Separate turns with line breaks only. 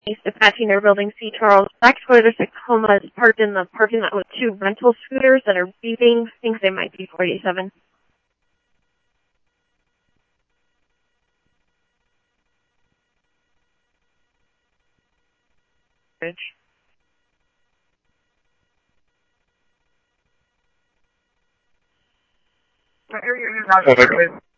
East Apache near Building C. Charles. Black Toyota Tacoma is parked in the parking lot with two rental scooters that are beeping. I think they might be 47.
What area are you guys in?